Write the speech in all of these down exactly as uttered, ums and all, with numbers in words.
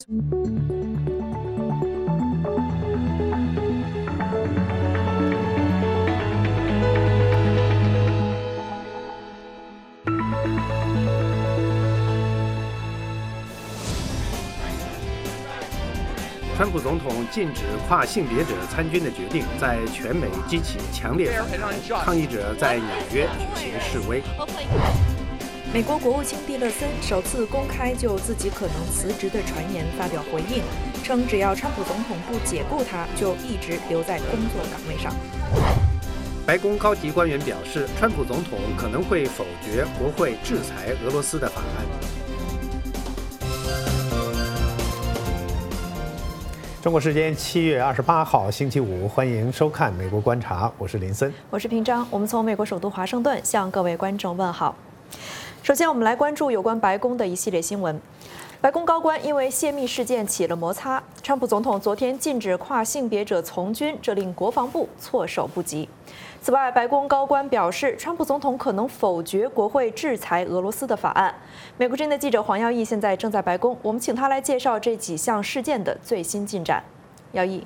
川普总统禁止跨性别者参军的决定，在全美激起强烈反弹，抗议者在纽约举行示威。 美国国务卿蒂勒森首次公开就自己可能辞职的传言发表回应，称只要川普总统不解雇他，就一直留在工作岗位上。 白宫高级官员表示，川普总统可能会否决国会制裁俄罗斯的法案。中国时间七月二十八号星期五，欢迎收看《美国观察》，我是林森， 我是平章。我们从美国首都华盛顿向各位观众问好。首先，我们来关注有关白宫的一系列新闻。白宫高官因为泄密事件起了摩擦，川普总统昨天禁止跨性别者从军，这令国防部措手不及。此外，白宫高官表示，川普总统可能否决国会制裁俄罗斯的法案。美国之音的记者黄耀义现在正在白宫，我们请他来介绍这几项事件的最新进展。耀义。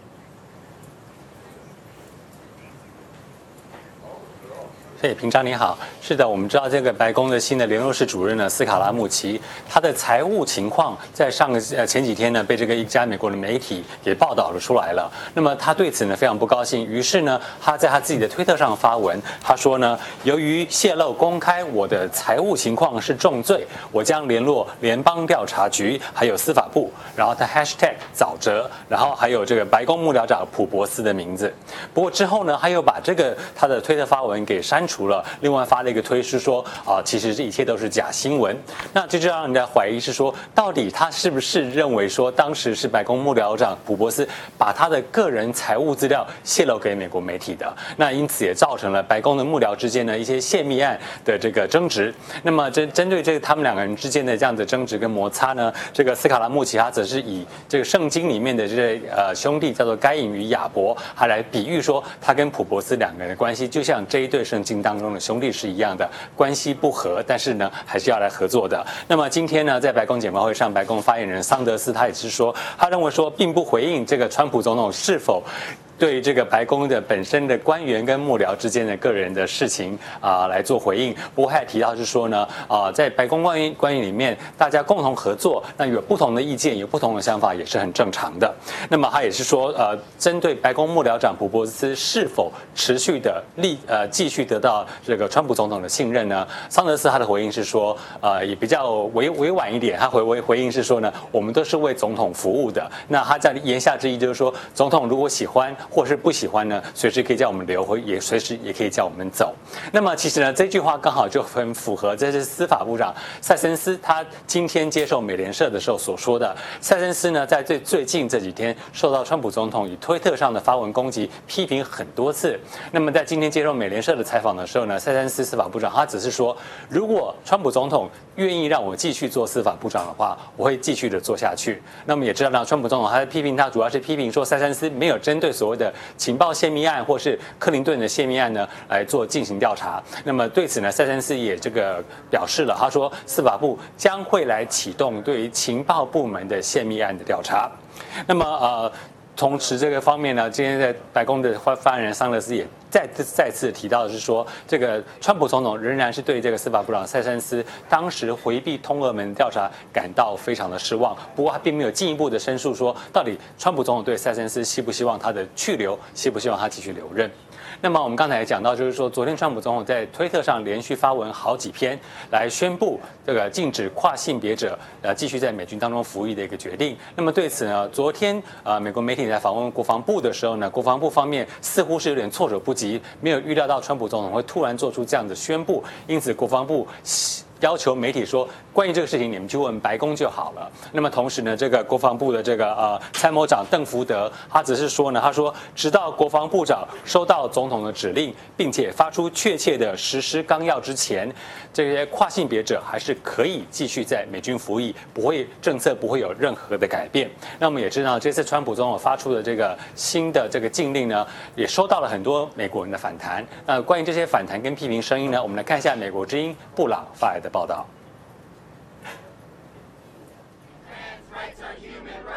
对，平常你好。是的，我们知道这个白宫的新的联络室主任呢，斯卡拉穆奇，他的财务情况在上个呃前几天呢，被这个一家美国的媒体给报道了出来了。那么他对此呢非常不高兴，于是呢，他在他自己的推特上发文，他说呢，由于泄露公开我的财务情况是重罪，我将联络联邦调查局还有司法部，然后他 hashtag 沼泽，然后还有这个白宫幕僚长普博斯的名字。不过之后呢，他又把这个他的推特发文给删除了，另外发了一个推是说啊、呃，其实这一切都是假新闻。那这就让人家怀疑是说，到底他是不是认为说，当时是白宫幕僚长普博斯把他的个人财务资料泄露给美国媒体的？那因此也造成了白宫的幕僚之间的一些泄密案的这个争执。那么针针对这个他们两个人之间的这样的争执跟摩擦呢，这个斯卡拉穆奇他则是以这个圣经里面的这个呃兄弟叫做该隐与亚伯，他来比喻说他跟普博斯两个人的关系，就像这一对圣经当中的兄弟是一样的，关系不和，但是呢还是要来合作的。那么今天呢，在白宫简报会上，白宫发言人桑德斯他也是说，他认为说并不回应这个川普总统是否对这个白宫的本身的官员跟幕僚之间的个人的事情啊、呃、来做回应。不过还提到是说呢，啊、呃、在白宫官员官员里面，大家共同合作，那有不同的意见，有不同的想法也是很正常的。那么他也是说，呃，针对白宫幕僚长普博斯是否持续的立呃继续得到这个川普总统的信任呢？桑德斯他的回应是说，呃，也比较委委婉一点，他回回回应是说呢，我们都是为总统服务的。那他在言下之意就是说，总统如果喜欢或是不喜欢呢，随时可以叫我们留，或也随时也可以叫我们走。那么其实呢，这句话刚好就很符合这是司法部长塞森斯他今天接受美联社的时候所说的。塞森斯呢，在最最近这几天受到川普总统以推特上的发文攻击，批评很多次。那么在今天接受美联社的采访的时候呢，塞森斯司法部长他只是说，如果川普总统愿意让我继续做司法部长的话，我会继续的做下去。那么也知道呢，川普总统他在批评他，主要是批评说塞森斯没有针对所谓的情报泄密案或是克林顿的泄密案呢来做进行调查。那么对此呢，塞森斯也这个表示了，他说司法部将会来启动对于情报部门的泄密案的调查。那么呃。同时，这个方面呢，今天在白宫的发言人桑德斯也再再次提到的是说，这个川普总统仍然是对这个司法部长塞森斯当时回避通俄门调查感到非常的失望。不过，他并没有进一步的申述说，到底川普总统对塞森斯希不希望他的去留，希不希望他继续留任。那么我们刚才也讲到，就是说，昨天川普总统在推特上连续发文好几篇，来宣布这个禁止跨性别者呃继续在美军当中服役的一个决定。那么对此呢，昨天呃美国媒体在访问国防部的时候呢，国防部方面似乎是有点措手不及，没有预料到川普总统会突然做出这样的宣布，因此国防部要求媒体说，关于这个事情你们去问白宫就好了。那么同时呢，这个国防部的这个呃参谋长邓福德，他只是说呢，他说直到国防部长收到总统的指令，并且发出确切的实施纲要之前，这些跨性别者还是可以继续在美军服役，不会政策不会有任何的改变。那我们也知道，这次川普总统发出的这个新的这个禁令呢，也收到了很多美国人的反弹。那关于这些反弹跟批评声音呢，我们来看一下美国之音布朗发来的报道。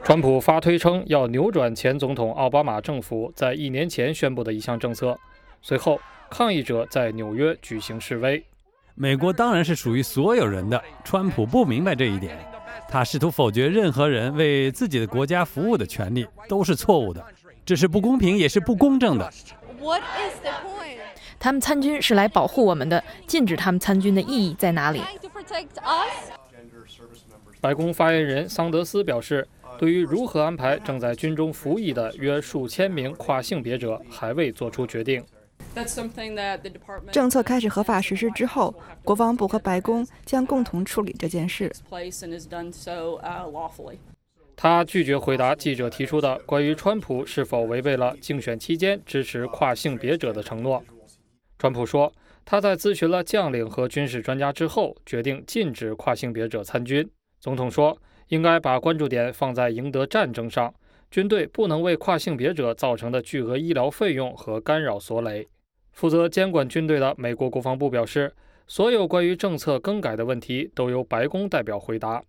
川普发推称要扭转前总统奥巴马政府在一年前宣布的一项政策。随后，抗议者在纽约举行示威。 美国当然是属于所有人的，川普不明白这一点，他试图否决任何人为自己的国家服务的权利，都是错误的，这是不公平也是不公正的。 他们参军是来保护我们的，禁止他们参军的意义在哪里？ 白宫发言人桑德斯表示，对于如何安排正在军中服役的约数千名跨性别者，还未做出决定。 政策开始合法实施之后，国防部和白宫将共同处理这件事。 他拒绝回答记者提出的关于川普是否违背了竞选期间支持跨性别者的承诺。川普说，他在咨询了将领和军事专家之后，决定禁止跨性别者参军。总统说，应该把关注点放在赢得战争上，军队不能为跨性别者造成的巨额医疗费用和干扰所累。负责监管军队的美国国防部表示，所有关于政策更改的问题都由白宫代表回答。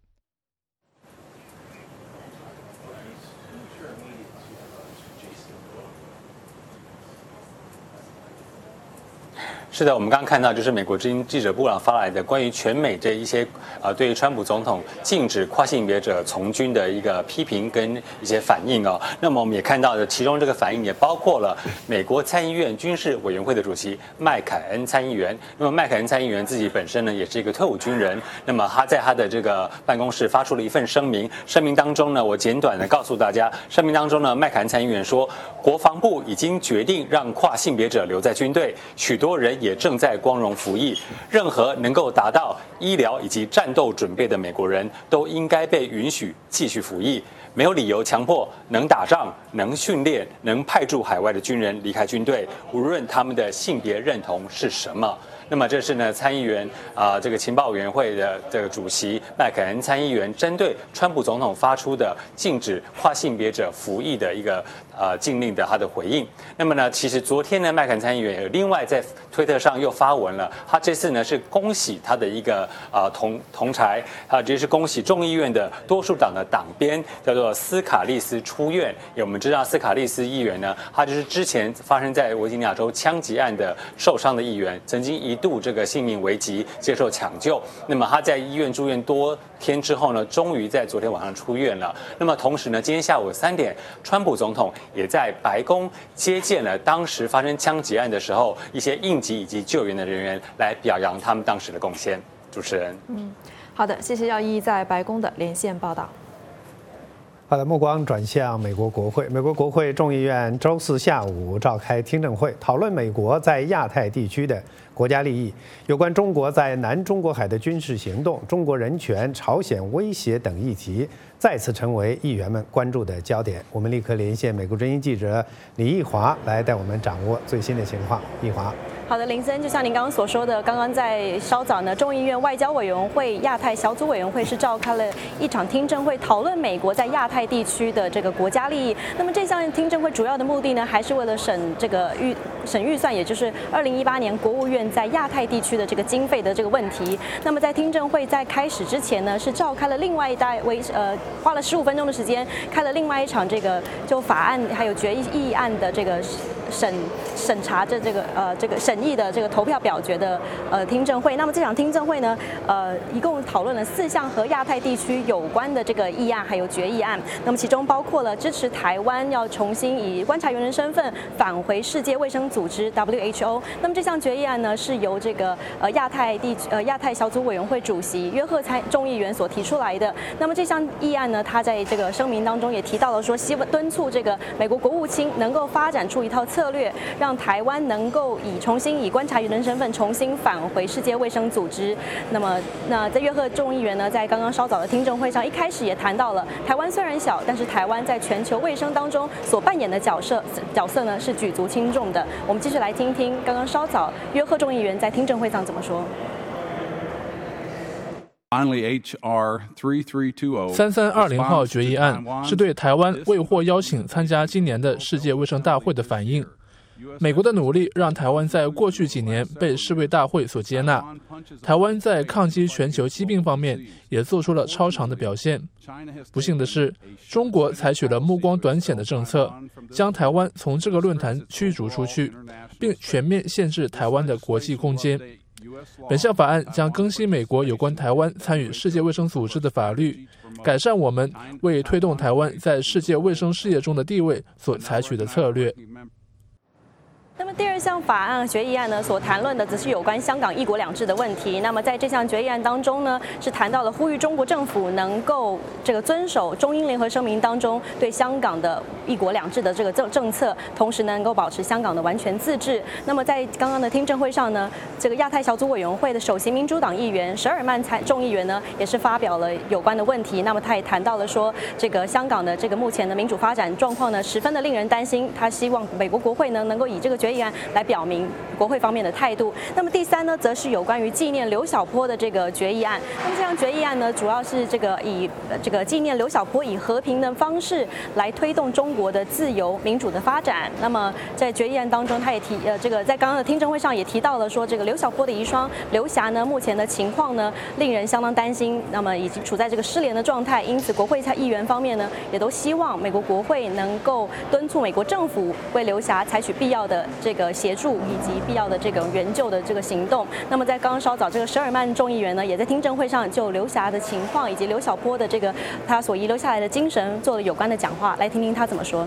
是的，我们刚刚看到就是美国之音记者部长发来的关于全美这一些呃对于川普总统禁止跨性别者从军的一个批评跟一些反应哦。那么我们也看到的，其中这个反应也包括了美国参议院军事委员会的主席麦凯恩参议员。那么麦凯恩参议员自己本身呢也是一个退伍军人，那么他在他的这个办公室发出了一份声明，声明当中呢，我简短的告诉大家，声明当中呢，麦凯恩参议员说，国防部已经决定让跨性别者留在军队，许多人也正在光荣服役。任何能够达到医疗以及战斗准备的美国人都应该被允许继续服役，没有理由强迫能打仗、能训练、能派驻海外的军人离开军队，无论他们的性别认同是什么。那么这是呢参议员啊、呃、这个情报委员会的这个主席麦凯恩参议员针对川普总统发出的禁止跨性别者服役的一个呃禁令的他的回应。那么呢，其实昨天呢麦凯恩参议员有另外在推特上又发文了，他这次呢是恭喜他的一个啊、呃、同同才啊，这是恭喜众议院的多数党的党鞭叫做斯卡利斯出院。也我们知道斯卡利斯议员呢，他就是之前发生在维吉尼亚州枪击案的受伤的议员，曾经一度这个性命危急，接受抢救。那么他在医院住院多天之后呢，终于在昨天晚上出院了。那么同时呢，今天下午三点，川普总统也在白宫接见了当时发生枪击案的时候一些应急以及救援的人员，来表扬他们当时的贡献。主持人， 嗯，好的，谢谢耀一在白宫的连线报道。 好的，目光转向美国国会。美国国会众议院周四下午召开听证会，讨论美国在亚太地区的国家利益，有关中国在南中国海的军事行动、中国人权、朝鲜威胁等议题，再次成为议员们关注的焦点。我们立刻连线美国之音记者李义华来带我们掌握最新的情况。义华。 好的，林森，就像您刚刚所说的，刚刚在稍早呢，众议院外交委员会亚太小组委员会是召开了一场听证会，讨论美国在亚太地区的这个国家利益。那么这项听证会主要的目的呢，还是为了审这个预审预算，也就是二零一八年国务院在亚太地区的这个经费的这个问题。那么在听证会在开始之前呢，是召开了另外一大为呃花了十五分钟的时间，开了另外一场这个就法案还有决议案的这个审审查这这个呃这个审议的这个投票表决的呃听证会。那么这场听证会呢，呃一共讨论了四项和亚太地区有关的这个议案还有决议案。那么其中包括了支持台湾要重新以观察员的身份返回世界卫生组织 W H O。那么这项决议案呢，是由这个呃亚太地呃亚太小组委员会主席约翰参众议员所提出来的。那么这项议案呢，他在这个声明当中也提到了说，希望敦促这个美国国务卿能够发展出一套策略，让台湾能够以重新以观察员的身份重新返回世界卫生组织。那么，那在约翰众议员呢，在刚刚稍早的听证会上，一开始也谈到了台湾虽然小，但是台湾在全球卫生当中所扮演的角色角色呢是举足轻重的。我们继续来听听刚刚稍早约翰众议员在听证会上怎么说。 三三二零号决议案是对台湾未获邀请参加今年的世界卫生大会的反应。 美国的努力让台湾在过去几年被世卫大会所接纳，台湾在抗击全球疾病方面也做出了超常的表现。不幸的是，中国采取了目光短浅的政策，将台湾从这个论坛驱逐出去，并全面限制台湾的国际空间。本项法案将更新美国有关台湾参与世界卫生组织的法律，改善我们为推动台湾在世界卫生事业中的地位所采取的策略。 那么第二项法案决议案呢，所谈论的则是有关香港一国两制的问题。那么在这项决议案当中呢，是谈到了呼吁中国政府能够这个遵守中英联合声明当中对香港的一国两制的这个政政策，同时能够保持香港的完全自治。那么在刚刚的听证会上呢，这个亚太小组委员会的首席民主党议员舍尔曼参众议员呢，也是发表了有关的问题。那么他也谈到了说，这个香港的这个目前的民主发展状况呢，十分的令人担心。他希望美国国会呢，能够以这个决议案来表明国会方面的态度。那么第三呢，则是有关于纪念刘晓波的这个决议案。那么这项决议案呢，主要是这个以这个纪念刘晓波以和平的方式来推动中国的自由民主的发展。那么在决议案当中，他也提呃这个在刚刚的听证会上也提到了说，这个刘晓波的遗孀刘霞呢，目前的情况呢令人相当担心，那么已经处在这个失联的状态。因此，国会议员方面呢，也都希望美国国会能够敦促美国政府为刘霞采取必要的这个协助以及必要的这个援救的这个行动。那么在刚刚稍早，这个舍尔曼众议员呢，也在听证会上就刘霞的情况以及刘晓波的这个他所遗留下来的精神做了有关的讲话，来听听他怎么说。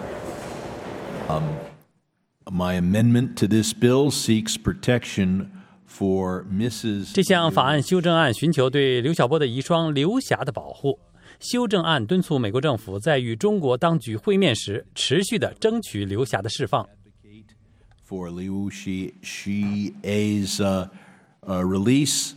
Um, my amendment to this bill seeks protection for Missus 这项法案修正案寻求对刘晓波的遗孀刘霞的保护。修正案敦促美国政府在与中国当局会面时，持续地争取刘霞的释放。 For Liu Xi's uh, uh, release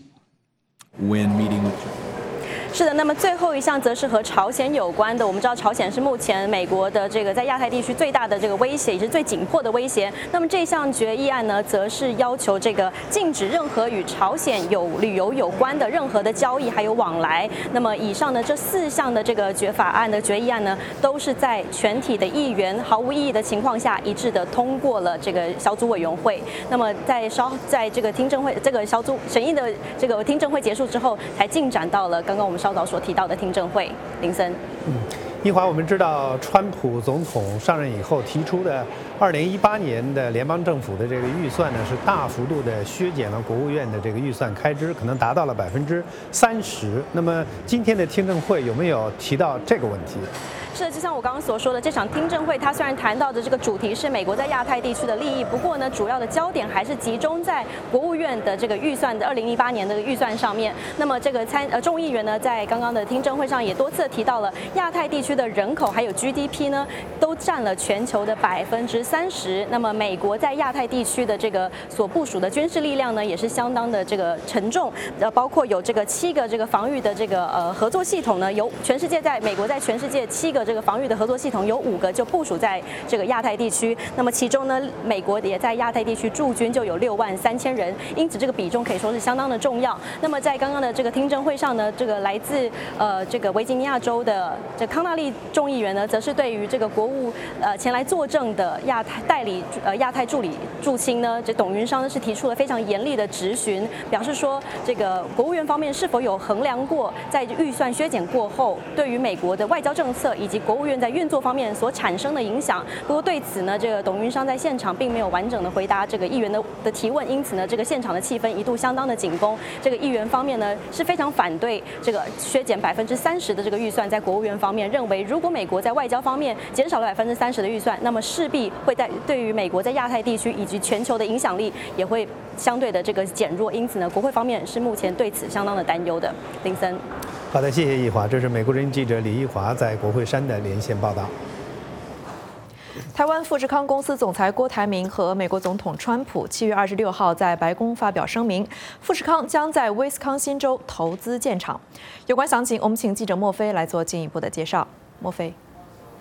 when meeting with. 是的，那么最后一项则是和朝鲜有关的。我们知道朝鲜是目前美国的这个在亚太地区最大的这个威胁，也是最紧迫的威胁。那么这项决议案呢，则是要求这个禁止任何与朝鲜有旅游有关的任何的交易还有往来。那么以上的这四项的这个决法案的决议案呢，都是在全体的议员毫无异议的情况下一致的通过了这个小组委员会。那么在稍在这个听证会这个小组审议的这个听证会结束之后，才进展到了刚刚我们稍早所提到的听证会。林森， 嗯，一华，我们知道川普总统上任以后提出的二零一八年的联邦政府的这个预算呢，是大幅度的削减了国务院的这个预算开支，可能达到了百分之三十。那么今天的听证会有没有提到这个问题？ 是的，就像我刚刚所说的，这场听证会它虽然谈到的这个主题是美国在亚太地区的利益，不过呢，主要的焦点还是集中在国务院的这个预算的二零一八年的预算上面。那么这个参呃众议员呢，在刚刚的听证会上也多次提到了亚太地区的人口还有 G D P 呢，都占了全球的百分之三十。那么美国在亚太地区的这个所部署的军事力量呢，也是相当的这个沉重，呃，包括有这个七个这个防御的这个呃合作系统呢，有全世界在美国在全世界七个这个防御的合作系统有五个就部署在这个亚太地区，那么其中呢，美国也在亚太地区驻军就有六万三千人，因此这个比重可以说是相当的重要。那么在刚刚的这个听证会上呢，这个来自呃这个维吉尼亚州的这康纳利众议员呢，则是对于这个国务呃前来作证的亚太代理呃亚太助理驻青呢，这董云商呢是提出了非常严厉的质询，表示说这个国务院方面是否有衡量过在预算削减过后对于美国的外交政策以及国务院在运作方面所产生的影响。不过对此呢，这个董云商在现场并没有完整的回答这个议员的的提问，因此呢，这个现场的气氛一度相当的紧绷。这个议员方面呢是非常反对这个削减百分之三十的这个预算，在国务院方面认为，如果美国在外交方面减少了百分之三十的预算，那么势必会在对于美国在亚太地区以及全球的影响力也会相对的这个减弱。因此呢，国会方面是目前对此相当的担忧的。林森， 好的，谢谢易华，这是美国之音记者李易华在国会山的连线报道。 台湾富士康公司总裁郭台铭和美国总统川普七月二十六号在白宫发表声明，富士康将在威斯康辛州投资建厂。有关详情，我们请记者莫菲来做进一步的介绍。莫菲。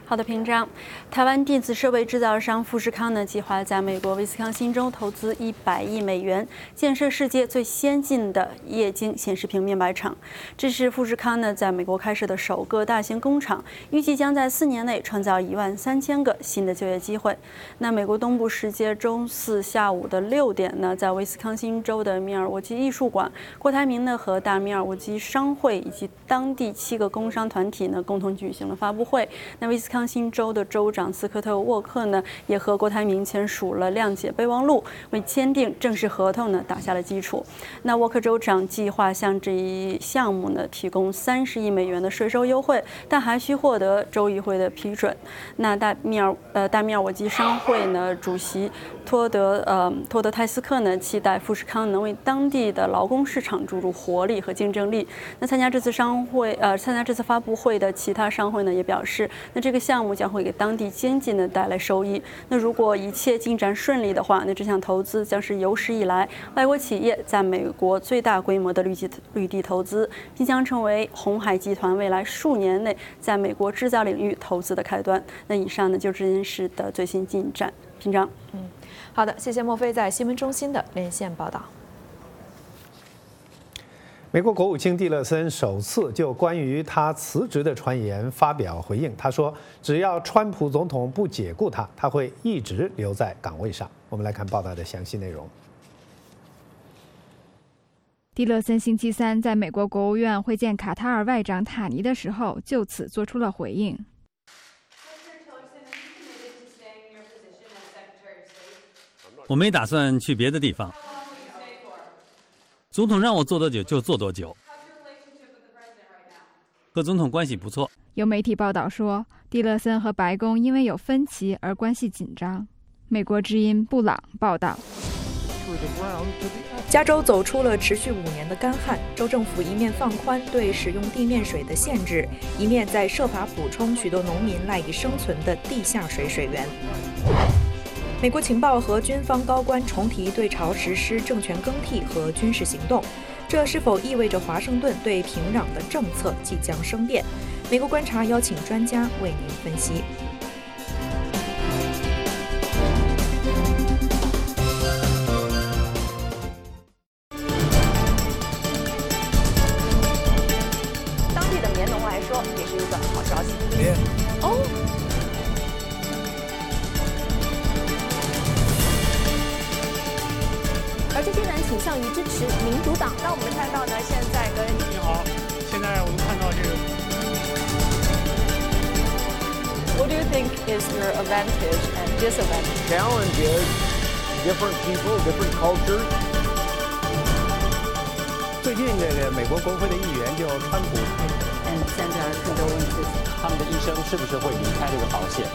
好的，平章。台湾电子设备制造商富士康呢，计划在美国威斯康星州投资一百亿美元，建设世界最先进的液晶显示屏面板厂。这是富士康呢在美国开设的首个大型工厂，预计将在四年内创造一万三千个新的就业机会。那美国东部时间周四下午的六点呢，在威斯康星州的密尔沃基艺术馆，郭台铭呢和大密尔沃基商会以及当地七个工商团体呢共同举行了发布会。那威斯康星州的州长斯科特·沃克呢，也和郭台铭签署了谅解备忘录，为签订正式合同呢打下了基础。那沃克州长计划向这一项目呢提供三十亿美元的税收优惠，但还需获得州议会的批准。那大密尔呃大密尔沃基商会呢主席托德呃托德泰斯克呢，期待富士康能为当地的劳工市场注入活力和竞争力。那参加这次商会呃参加这次发布会的其他商会呢，也表示，那这个项目将会给当地经济呢带来收益。那如果一切进展顺利的话，那这项投资将是有史以来外国企业在美国最大规模的绿地绿地投资，并将成为鸿海集团未来数年内在美国制造领域投资的开端。那以上呢就是这件事的最新进展。平章， 嗯，好的，谢谢莫非在新闻中心的连线报道。 美国国务卿蒂勒森首次就关于他辞职的传言发表回应，他说：“只要川普总统不解雇他，他会一直留在岗位上。”我们来看报道的详细内容。 蒂勒森星期三在美国国务院会见卡塔尔外长塔尼的时候，就此做出了回应。 我没打算去别的地方。总统让我做多久就做多久。和总统关系不错。 有媒体报道说，蒂勒森和白宫因为有分歧而关系紧张。美国之音布朗报道。 加州走出了持续五年的干旱，州政府一面放宽对使用地面水的限制，一面在设法补充许多农民赖以生存的地下水水源。美国情报和军方高官重提对朝实施政权更替和军事行动，这是否意味着华盛顿对平壤的政策即将生变？美国观察邀请专家为您分析。 当地的棉农来说，也是一个好消息。哦。而这些人倾向于支持民主党。那我们看到呢，现在跟你好，现在我们看到这个。 What do you think is your advantage and disadvantage? Challenge is different people, different cultures. 最近这个美国国会的议员就川普， 嗯，现在很多问题， 他们的医生是不是会离开这个保险？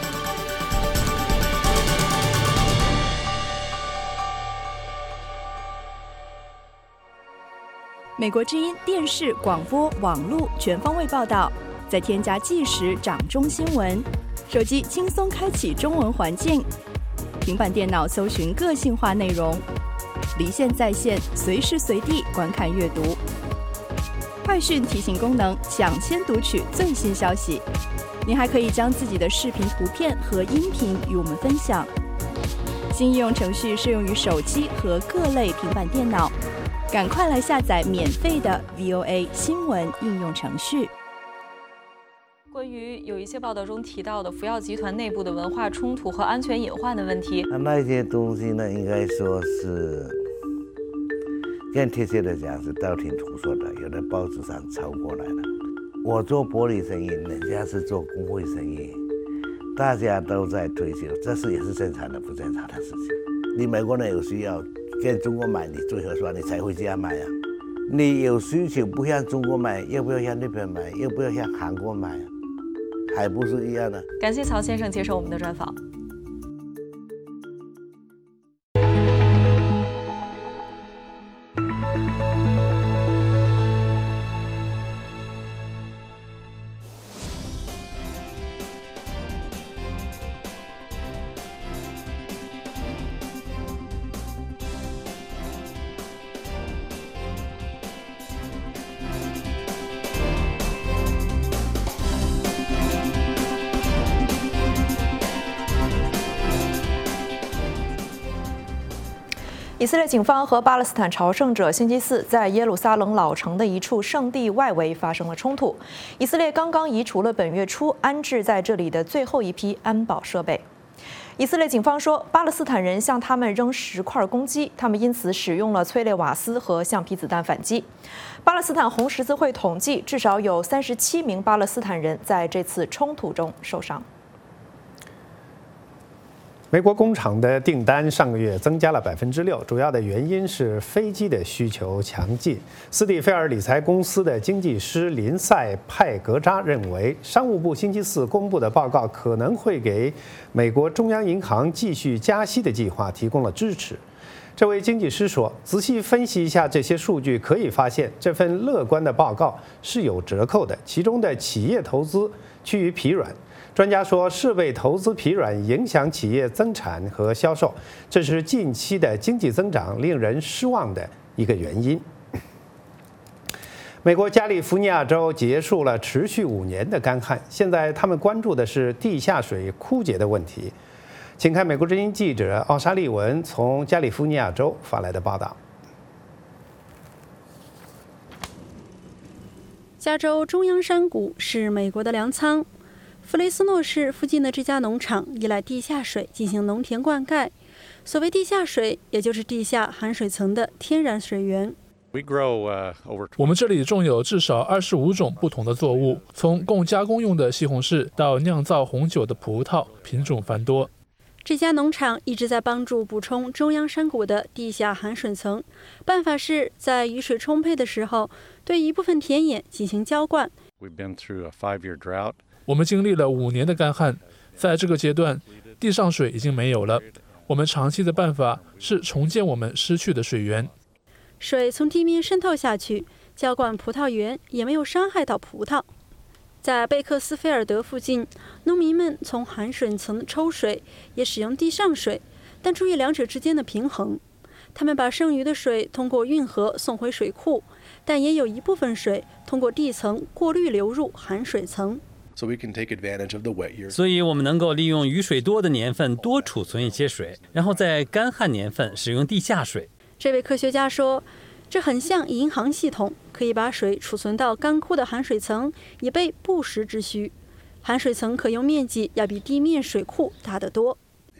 美国之音电视、广播、网络全方位报道，再添加即时掌中新闻，手机轻松开启中文环境，平板电脑搜寻个性化内容，离线在线，随时随地观看阅读。快讯提醒功能，抢先读取最新消息。您还可以将自己的视频、图片和音频与我们分享。新应用程序适用于手机和各类平板电脑。赶快来下载免费的 V O A 新闻应用程序。 关于有一些报道中提到的福耀集团内部的文化冲突和安全隐患的问题， 那些东西呢，应该说是更贴切的讲是道听途说的，有的报纸上抄过来的。我做玻璃生意，人家是做工会生意，大家都在推销，这是也是正常的，不正常的事情。你美国人有需要跟中国买，你最合算，你才会这样买啊。你有需求不向中国买，要不要向日本买，要不要向韩国买啊？还不是一样的。 感谢曹先生接受我们的专访。 以色列警方和巴勒斯坦朝圣者星期四在耶路撒冷老城的一处圣地外围发生了冲突。以色列刚刚移除了本月初安置在这里的最后一批安保设备。以色列警方说，巴勒斯坦人向他们扔石块攻击，他们因此使用了催泪瓦斯和橡皮子弹反击。巴勒斯坦红十字会统计，至少有三十七名巴勒斯坦人在这次冲突中受伤。 美国工厂的订单上个月增加了百分之六，主要的原因是飞机的需求强劲。斯蒂菲尔理财公司的经济师林赛派格扎认为，商务部星期四公布的报告可能会给美国中央银行继续加息的计划提供了支持。这位经济师说，仔细分析一下这些数据，可以发现这份乐观的报告是有折扣的，其中的企业投资趋于疲软。专家说，设备投资疲软影响企业增产和销售，这是近期的经济增长令人失望的一个原因。美国加利福尼亚州结束了持续五年的干旱，现在他们关注的是地下水枯竭的问题。请看美国之音记者奥沙利文从加利福尼亚州发来的报道。 加州中央山谷是美国的粮仓。弗雷斯诺市附近的这家农场依赖地下水进行农田灌溉。所谓地下水，也就是地下含水层的天然水源。 我们这里种有至少二十五种不同的作物，从供加工用的西红柿到酿造红酒的葡萄，品种繁多。 这家农场一直在帮助补充中央山谷的地下含水层，办法是在雨水充沛的时候，对一部分田野进行浇灌。 我们经历了五年的干旱，在这个阶段，地上水已经没有了。我们长期的办法是重建我们失去的水源。 水从地面渗透下去，浇灌葡萄园也没有伤害到葡萄。在贝克斯菲尔德附近，农民们从含水层抽水，也使用地上水，但注意两者之间的平衡。他们把剩余的水通过运河送回水库，但也有一部分水通过地层过滤流入含水层。 所以我们能够利用雨水多的年份多储存一些水，然后在干旱年份使用地下水。 这位科学家说，这很像银行系统，可以把水储存到干枯的含水层，以备不时之需。含水层可用面积要比地面水库大得多。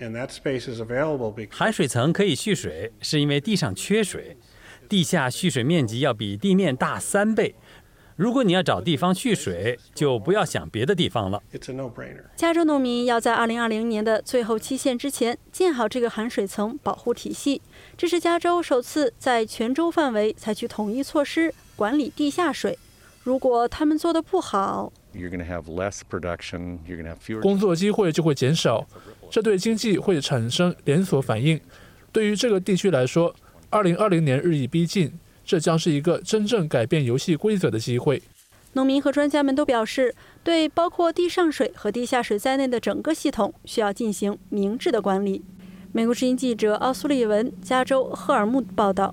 含水层可以蓄水，是因为地上缺水，地下蓄水面积要比地面大三倍。如果你要找地方蓄水，就不要想别的地方了。 加州农民要在二零二零年的最后期限之前建好这个含水层保护体系。这是加州首次在全州范围采取统一措施管理地下水。如果他们做得不好， 工作机会就会减少，这对经济会产生连锁反应。对于这个地区来说，二零二零年日益逼近。这将是一个真正改变游戏规则的机会。 农民和专家们都表示，对包括地上水和地下水在内的整个系统需要进行明智的管理。美国之音记者奥苏利文，加州赫尔木报道。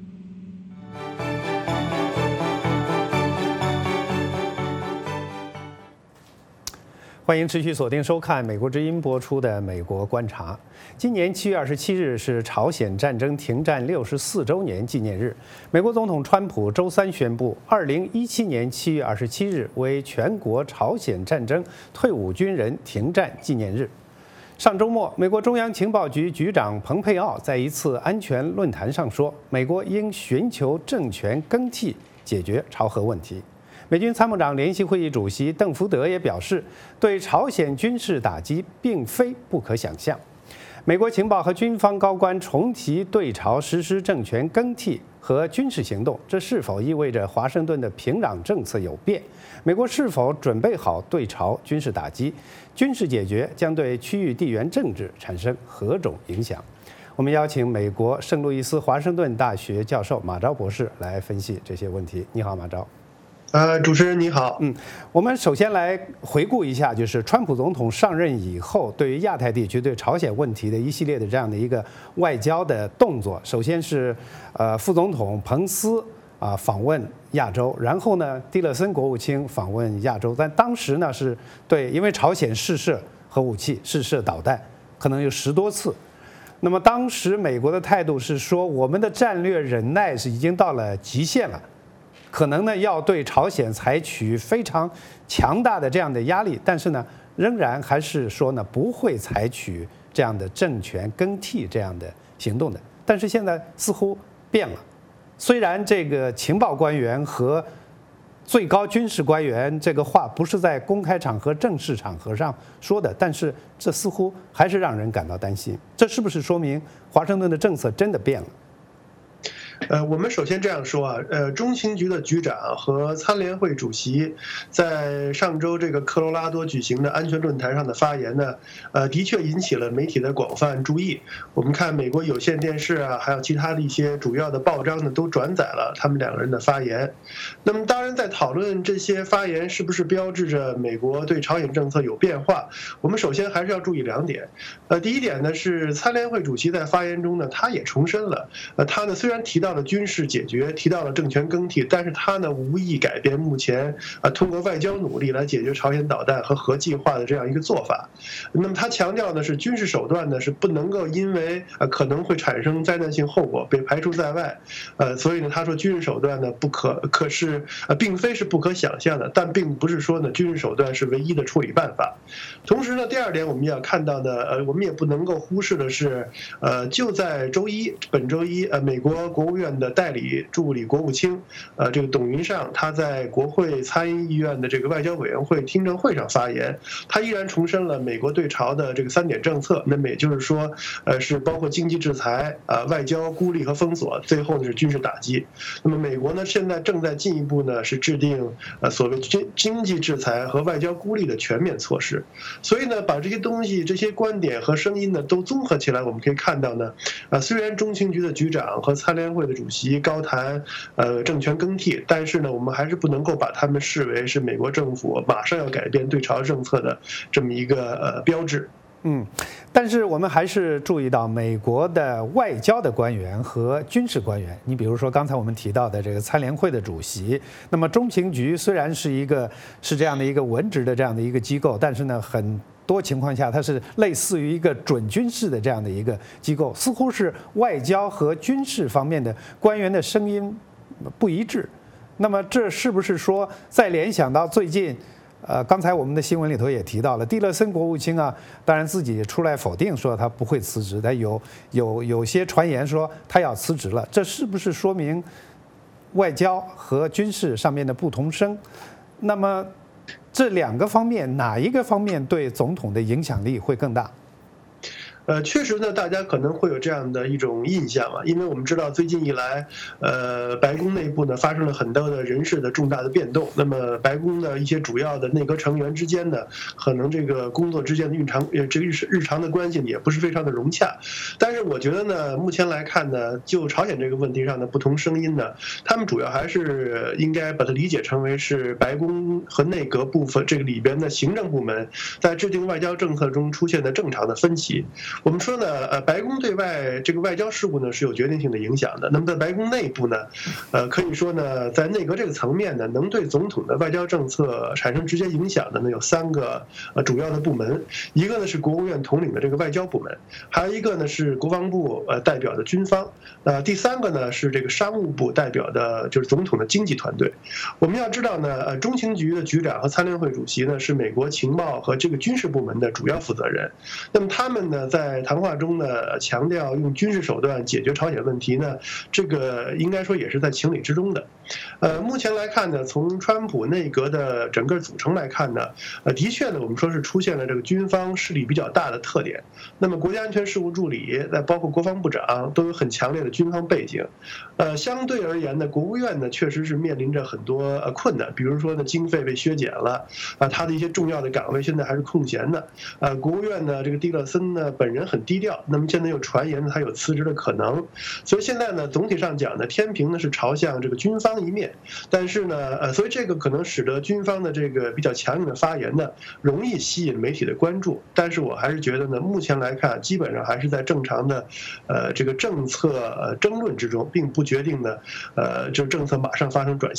欢迎持续锁定收看美国之音播出的《美国观察》。今年七月二十七日是朝鲜战争停战六十四周年纪念日。美国总统川普周三宣布，二零一七年七月二十七日为全国朝鲜战争退伍军人停战纪念日。上周末，美国中央情报局局长蓬佩奥在一次安全论坛上说，美国应寻求政权更替，解决朝核问题。美军参谋长联席会议主席邓福德也表示，对朝鲜军事打击并非不可想象。美国情报和军方高官重提对朝实施政权更替和军事行动，这是否意味着华盛顿的平壤政策有变？美国是否准备好对朝军事打击？军事解决将对区域地缘政治产生何种影响？我们邀请美国圣路易斯华盛顿大学教授马昭博士来分析这些问题。你好，马昭。 呃，主持人你好。 嗯，我们首先来回顾一下，就是川普总统上任以后，对于亚太地区、对朝鲜问题的一系列的这样的一个外交的动作。首先是呃副总统彭斯啊、呃、访问亚洲，然后呢，蒂勒森国务卿访问亚洲。但当时呢是对，因为朝鲜试射核武器、试射导弹，可能有十多次。 那么当时美国的态度是说，我们的战略忍耐是已经到了极限了，可能呢要对朝鲜采取非常强大的这样的压力，但是呢仍然还是说呢不会采取这样的政权更替这样的行动的。但是现在似乎变了，虽然这个情报官员和最高军事官员这个话不是在公开场合、正式场合上说的，但是这似乎还是让人感到担心。这是不是说明华盛顿的政策真的变了？ 呃，我们首先这样说啊，呃，中情局的局长和参联会主席在上周这个科罗拉多举行的安全论坛上的发言呢，呃，的确引起了媒体的广泛注意。我们看美国有线电视啊，还有其他的一些主要的报章呢，都转载了他们两个人的发言。那么，当然在讨论这些发言是不是标志着美国对朝鲜政策有变化，我们首先还是要注意两点。呃，第一点呢是参联会主席在发言中呢，他也重申了，呃，他呢虽然提到了军事解决，提到了政权更替，但是他呢无意改变目前啊通过外交努力来解决朝鲜导弹和核计划的这样一个做法。那么他强调的是军事手段呢是不能够因为呃可能会产生灾难性后果被排除在外，呃所以呢他说军事手段呢不可可是呃并非是不可想象的，但并不是说呢军事手段是唯一的处理办法。同时呢第二点我们要看到呢呃我们也不能够忽视的是呃就在周一本周一呃美国国务院的代理助理国务卿，呃，这个董云尚，他在国会参议院的这个外交委员会听证会上发言，他依然重申了美国对朝的这个三点政策，那么也就是说，呃，是包括经济制裁、啊、呃、外交孤立和封锁，最后呢是军事打击。那么美国呢现在正在进一步呢是制定呃所谓经经济制裁和外交孤立的全面措施。所以呢，把这些东西、这些观点和声音呢都综合起来，我们可以看到呢，啊、呃，虽然中情局的局长和参联会的主席高谈呃政权更替，但是呢，我们还是不能够把他们视为是美国政府马上要改变对朝政策的这么一个呃标志。 嗯，但是我们还是注意到美国的外交的官员和军事官员，你比如说刚才我们提到的这个参联会的主席，那么中情局虽然是一个是这样的一个文职的这样的一个机构，但是呢很多情况下它是类似于一个准军事的这样的一个机构，似乎是外交和军事方面的官员的声音不一致。那么这是不是说再联想到最近呃，刚才我们的新闻里头也提到了，蒂勒森国务卿啊，当然自己出来否定说他不会辞职，他有有有些传言说他要辞职了，这是不是说明外交和军事上面的不同声？那么这两个方面哪一个方面对总统的影响力会更大？ 呃，确实呢，大家可能会有这样的一种印象啊，因为我们知道最近以来，呃，白宫内部呢发生了很多的人事的重大的变动，那么白宫的一些主要的内阁成员之间呢，可能这个工作之间的日常呃这个日日常的关系也不是非常的融洽。但是我觉得呢，目前来看呢，就朝鲜这个问题上的不同声音呢，他们主要还是应该把它理解成为是白宫和内阁部分这个里边的行政部门在制定外交政策中出现的正常的分歧。我们说呢，呃，白宫对外这个外交事务呢是有决定性的影响的。那么在白宫内部呢，呃，可以说呢，在内阁这个层面呢，能对总统的外交政策产生直接影响的呢有三个呃主要的部门，一个呢是国务院统领的这个外交部门，还有一个呢是国防部呃代表的军方，呃，第三个呢是这个商务部代表的就是总统的经济团队。我们要知道呢，呃，中情局的局长和参联会主席呢是美国情报和这个军事部门的主要负责人，那么他们呢在在谈话中呢，强调用军事手段解决朝鲜问题呢，这个应该说也是在情理之中的。呃，目前来看呢，从川普内阁的整个组成来看呢，呃，的确呢，我们说是出现了这个军方势力比较大的特点。那么，国家安全事务助理，再包括国防部长，都有很强烈的军方背景。呃，相对而言呢，国务院呢，确实是面临着很多呃困难，比如说呢，经费被削减了，啊，他的一些重要的岗位现在还是空闲的。呃，国务院呢，这个蒂勒森呢本人很低调，那么现在又传言他有辞职的可能，所以现在呢，总体上讲呢，天平呢是朝向这个军方一面，但是呢，呃，所以这个可能使得军方的这个比较强硬的发言呢，容易吸引媒体的关注。但是我还是觉得呢，目前来看，基本上还是在正常的，呃，这个政策呃争论之中，并不决定呢，呃，就是政策马上发生转向。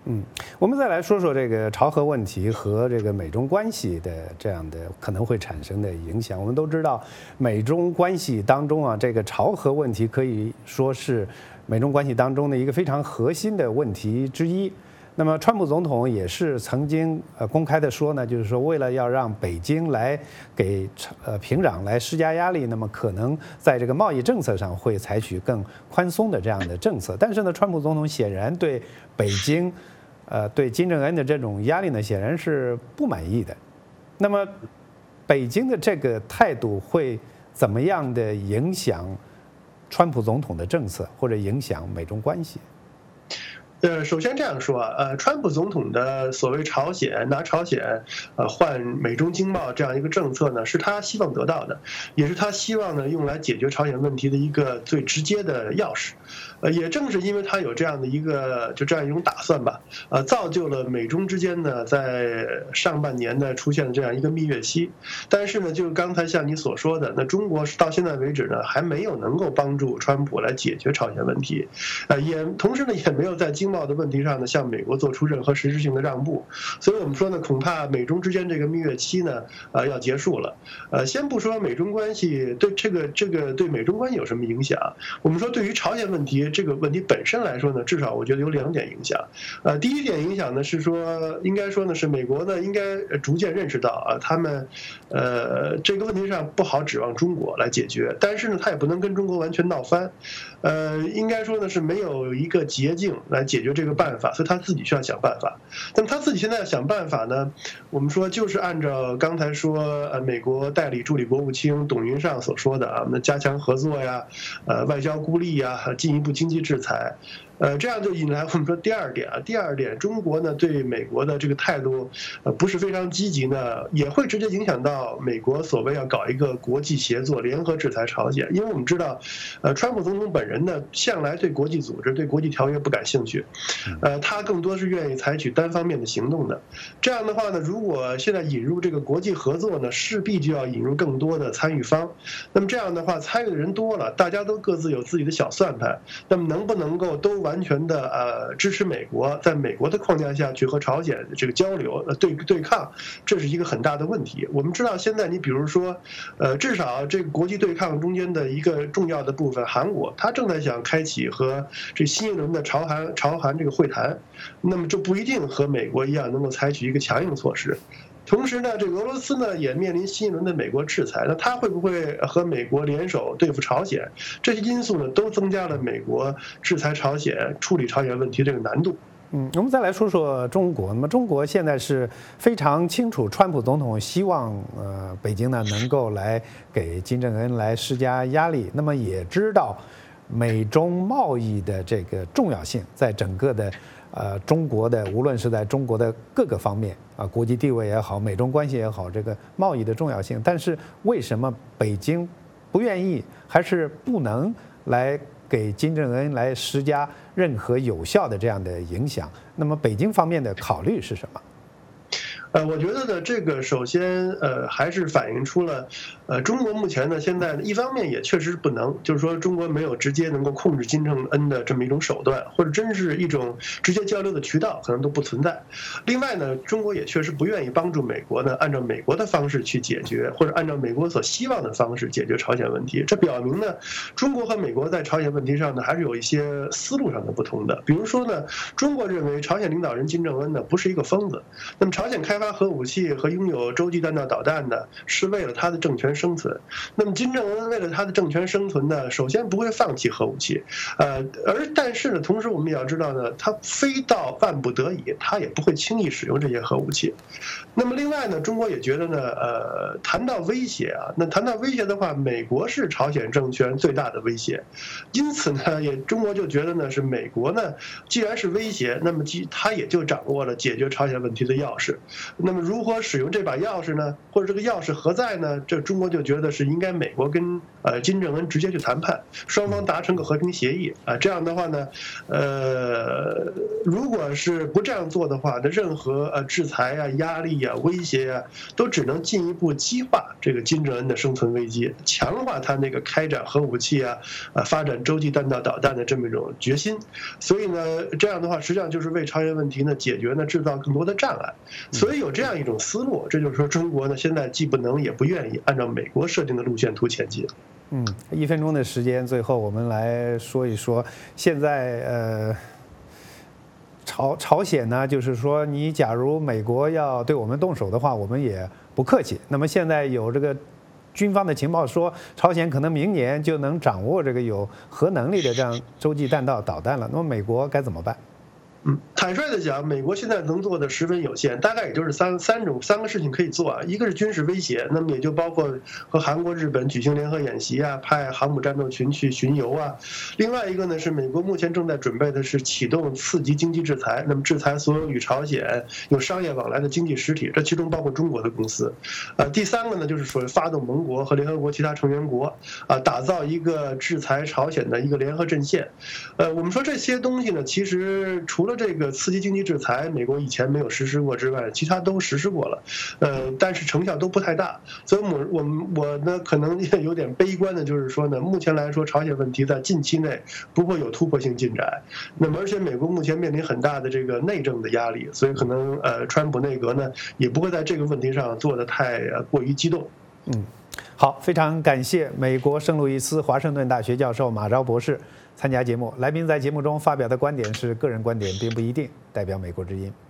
嗯，我们再来说说这个朝核问题和这个美中关系的这样的可能会产生的影响。我们都知道，美中关系当中啊，这个朝核问题可以说是美中关系当中的一个非常核心的问题之一。那么，川普总统也是曾经呃公开的说呢，就是说为了要让北京来给呃平壤来施加压力，那么可能在这个贸易政策上会采取更宽松的这样的政策。但是呢，川普总统显然对北京呃，对金正恩的这种压力呢，显然是不满意的。那么，北京的这个态度会怎么样的影响川普总统的政策，或者影响美中关系？ 呃，首先这样说啊，呃，川普总统的所谓朝鲜拿朝鲜呃换美中经贸这样一个政策呢，是他希望得到的，也是他希望呢用来解决朝鲜问题的一个最直接的钥匙。呃，也正是因为他有这样的一个就这样一种打算吧，呃，造就了美中之间呢在上半年呢出现了这样一个蜜月期。但是呢，就是刚才像你所说的，那中国到现在为止呢还没有能够帮助川普来解决朝鲜问题，呃，也同时呢也没有在经贸的问题上呢向美国做出任何实质性的让步。所以我们说呢，恐怕美中之间这个蜜月期呢呃要结束了。呃，先不说美中关系对这个这个对美中关系有什么影响，我们说对于朝鲜问题这个问题本身来说呢，至少我觉得有两点影响。呃，第一点影响呢是说，应该说呢是美国呢应该逐渐认识到啊，他们呃这个问题上不好指望中国来解决，但是呢他也不能跟中国完全闹翻。呃，应该说呢是没有一个捷径来解决这个办法，所以他自己需要想办法。那么他自己现在想办法呢，我们说就是按照刚才说呃美国代理助理国务卿董云尚所说的啊，那加强合作呀，呃外交孤立呀，进一步经济制裁。呃，这样就引来我们说第二点啊，第二点，中国呢对美国的这个态度，呃，不是非常积极呢，也会直接影响到美国所谓要搞一个国际协作，联合制裁朝鲜。因为我们知道，呃，川普总统本人呢，向来对国际组织、对国际条约不感兴趣，呃，他更多是愿意采取单方面的行动的。这样的话呢，如果现在引入这个国际合作呢，势必就要引入更多的参与方。那么这样的话，参与的人多了，大家都各自有自己的小算盘，那么能不能够都完全的呃支持美国，在美国的框架下去和朝鲜这个交流呃对对抗，这是一个很大的问题。我们知道现在你比如说，呃至少这个国际对抗中间的一个重要的部分，韩国它正在想开启和这新一轮的朝韩朝韩这个会谈，那么这不一定和美国一样能够采取一个强硬措施。同时呢，这个俄罗斯呢也面临新一轮的美国制裁，那他会不会和美国联手对付朝鲜？这些因素呢都增加了美国制裁朝鲜、处理朝鲜问题这个难度。 嗯，我们再来说说中国。那么中国现在是非常清楚，川普总统希望呃北京呢能够来给金正恩来施加压力，那么也知道美中贸易的这个重要性，在整个的呃中国的无论是在中国的各个方面啊，国际地位也好，美中关系也好，这个贸易的重要性，但是为什么北京不愿意还是不能来给金正恩来施加任何有效的这样的影响？那么北京方面的考虑是什么？ 呃，我觉得呢，这个首先呃还是反映出了，呃，中国目前呢现在一方面也确实不能，就是说中国没有直接能够控制金正恩的这么一种手段，或者真是一种直接交流的渠道，可能都不存在。另外呢，中国也确实不愿意帮助美国呢按照美国的方式去解决，或者按照美国所希望的方式解决朝鲜问题。这表明呢，中国和美国在朝鲜问题上呢还是有一些思路上的不同的。比如说呢，中国认为朝鲜领导人金正恩呢不是一个疯子，那么朝鲜开发核武器和拥有洲际弹道导弹呢，是为了他的政权生存。那么金正恩为了他的政权生存呢，首先不会放弃核武器，呃，而但是呢，同时我们也要知道呢，他非到万不得已，他也不会轻易使用这些核武器。那么另外呢，中国也觉得呢，呃，谈到威胁啊，那谈到威胁的话，美国是朝鲜政权最大的威胁，因此呢，也中国就觉得呢，是美国呢，既然是威胁，那么既他也就掌握了解决朝鲜问题的钥匙。 那么如何使用这把钥匙呢？或者这个钥匙何在呢？这中国就觉得是应该美国跟呃金正恩直接去谈判，双方达成个和平协议啊。这样的话呢，呃，如果是不这样做的话，那任何呃制裁啊、压力啊、威胁啊，都只能进一步激化这个金正恩的生存危机，强化他那个开展核武器啊、啊发展洲际弹道导弹的这么一种决心。所以呢，这样的话实际上就是为朝鲜问题呢解决呢制造更多的障碍。所以有这样一种思路，这就是说中国呢现在既不能也不愿意按照美国设定的路线图前进。 嗯，一分钟的时间，最后我们来说一说现在呃。朝朝鲜呢，就是说，你假如美国要对我们动手的话，我们也不客气。那么现在有这个军方的情报说，朝鲜可能明年就能掌握这个有核能力的这样洲际弹道导弹了。那么美国该怎么办？ 嗯，坦率的讲，美国现在能做的十分有限，大概也就是三三种三个事情可以做啊。一个是军事威胁，那么也就包括和韩国、日本举行联合演习啊，派航母战斗群去巡游啊。另外一个呢是美国目前正在准备的是启动刺激经济制裁，那么制裁所有与朝鲜有商业往来的经济实体，这其中包括中国的公司。呃，第三个呢就是说发动盟国和联合国其他成员国啊，打造一个制裁朝鲜的一个联合阵线。呃，我们说这些东西呢，其实除了这个刺激经济制裁，美国以前没有实施过之外，其他都实施过了，呃，但是成效都不太大。所以我我我呢，可能有点悲观的，就是说呢，目前来说，朝鲜问题在近期内不会有突破性进展。那么，而且美国目前面临很大的这个内政的压力，所以可能呃，川普内阁呢也不会在这个问题上做得太过于激动。 嗯，好，非常感谢美国圣路易斯华盛顿大学教授马昭博士参加节目。来宾在节目中发表的观点是个人观点，并不一定代表美国之音。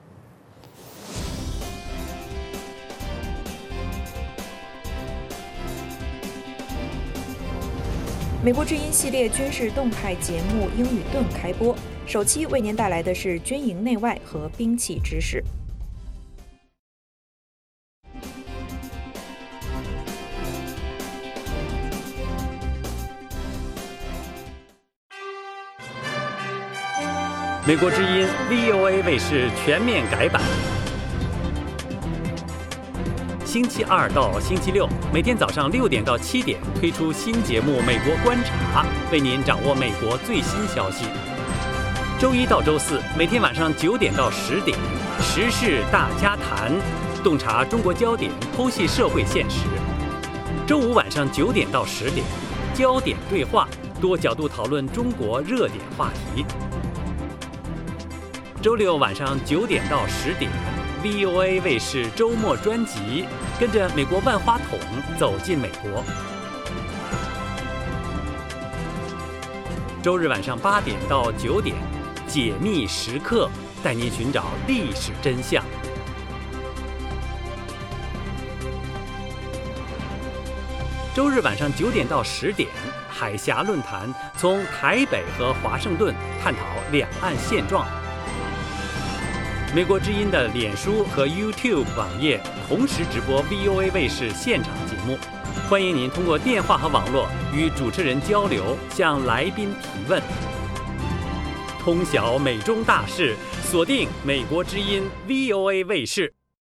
美国之音系列军事动态节目英语盾开播，首期为您带来的是军营内外和兵器知识。 美国之音 V O A 卫视全面改版，星期二到星期六每天早上六点到七点推出新节目《美国观察》，为您掌握美国最新消息。周一到周四每天晚上九点到十点，时事大家谈，洞察中国焦点，剖析社会现实。周五晚上九点到十点，焦点对话，多角度讨论中国热点话题。周六晚上九点到十点 ，V O A 卫视周末专辑，跟着美国万花筒走进美国。周日晚上八点到九点，解密时刻，带您寻找历史真相。周日晚上九点到十点，海峡论坛从台北和华盛顿探讨两岸现状。美国之音的脸书和 YouTube 网页同时直播 V O A 卫视现场节目，欢迎您通过电话和网络与主持人交流，向来宾提问。通晓美中大事，锁定美国之音 V O A 卫视。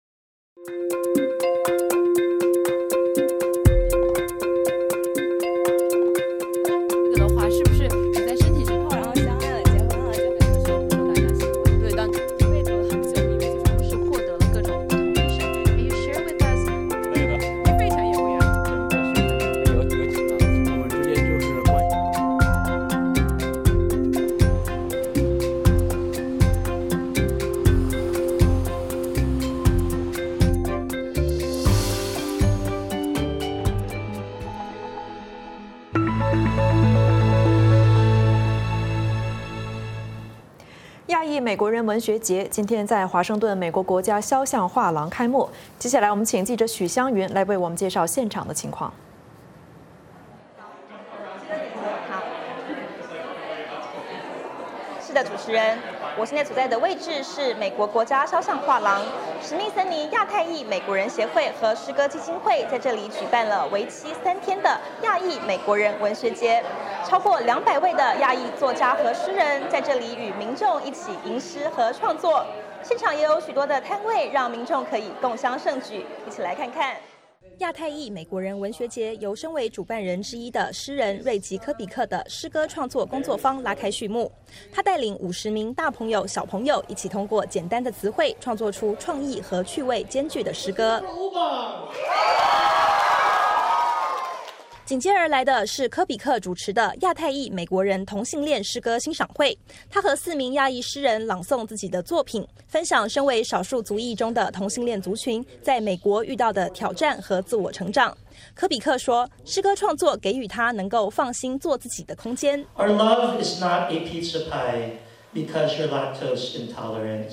这个的话，是不是你在身体之后，然后相爱了、结婚了，就可能说不受大家喜欢？对，当一辈子很久，因为就是不是获得了各种不同的身份。Can you share with us？ 可以的。非常有缘。 有有几个，我们之间就是关系。 亚裔美国人文学节今天在华盛顿美国国家肖像画廊开幕。接下来，我们请记者许湘云来为我们介绍现场的情况。 是的，主持人，我现在所在的位置是美国国家肖像画廊，史密森尼亚太裔美国人协会和诗歌基金会在这里举办了为期三天的亚裔美国人文学节，超过两百位的亚裔作家和诗人在这里与民众一起吟诗和创作。 现场也有许多的摊位，让民众可以共襄盛举。一起来看看。亚太裔美国人文学节由身为主办人之一的诗人瑞吉·科比克的诗歌创作工作坊拉开序幕。他带领五十名大朋友、小朋友一起通过简单的词汇，创作出创意和趣味兼具的诗歌。紧接而来的是科比克主持的亚太裔美国人同性恋诗歌欣赏会，他和四名亚裔诗人朗诵自己的作品，分享身为少数族裔中的同性恋族群在美国遇到的挑战和自我成长。科比克说，诗歌创作给予他能够放心做自己的空间。 Our love is not a pizza pie because you're lactose intolerant.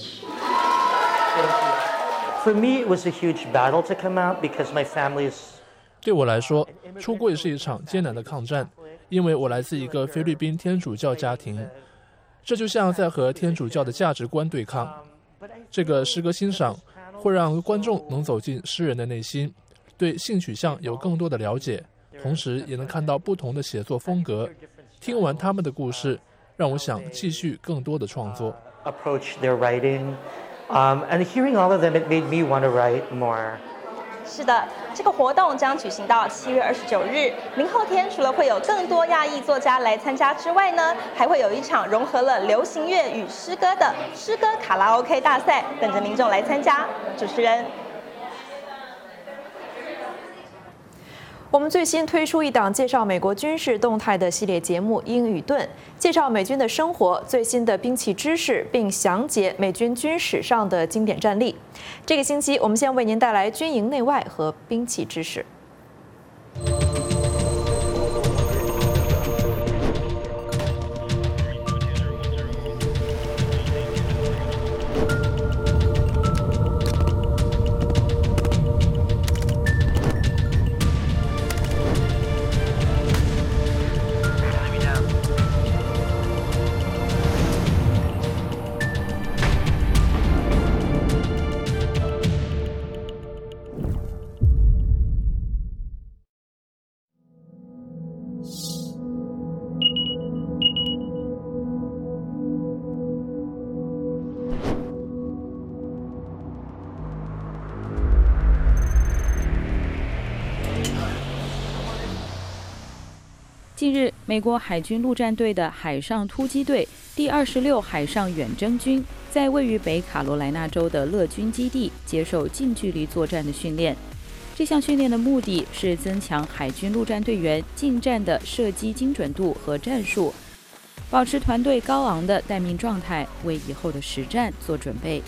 For me, it was a huge battle to come out because my family is 对我来说，出柜是一场艰难的抗战，因为我来自一个菲律宾天主教家庭，这就像在和天主教的价值观对抗。这个诗歌欣赏会让观众能走进诗人的内心，对性取向有更多的了解，同时也能看到不同的写作风格。听完他们的故事，让我想继续更多的创作。 Approach their writing, um, and hearing all of them, it made me want to write more. 是的，这个活动将举行到七月二十九日。明后天除了会有更多亚裔作家来参加之外呢，还会有一场融合了流行乐与诗歌的诗歌卡拉 OK 大赛，等着民众来参加。主持人。 我们最新推出一档介绍美国军事动态的系列节目《英与盾》，介绍美军的生活、最新的兵器知识，并详解美军军史上的经典战例。这个星期，我们先为您带来军营内外和兵器知识。 近日，美国海军陆战队的海上突击队第二十六海上远征军在位于北卡罗来纳州的乐军基地接受近距离作战的训练。这项训练的目的是增强海军陆战队员近战的射击精准度和战术，保持团队高昂的待命状态，为以后的实战做准备。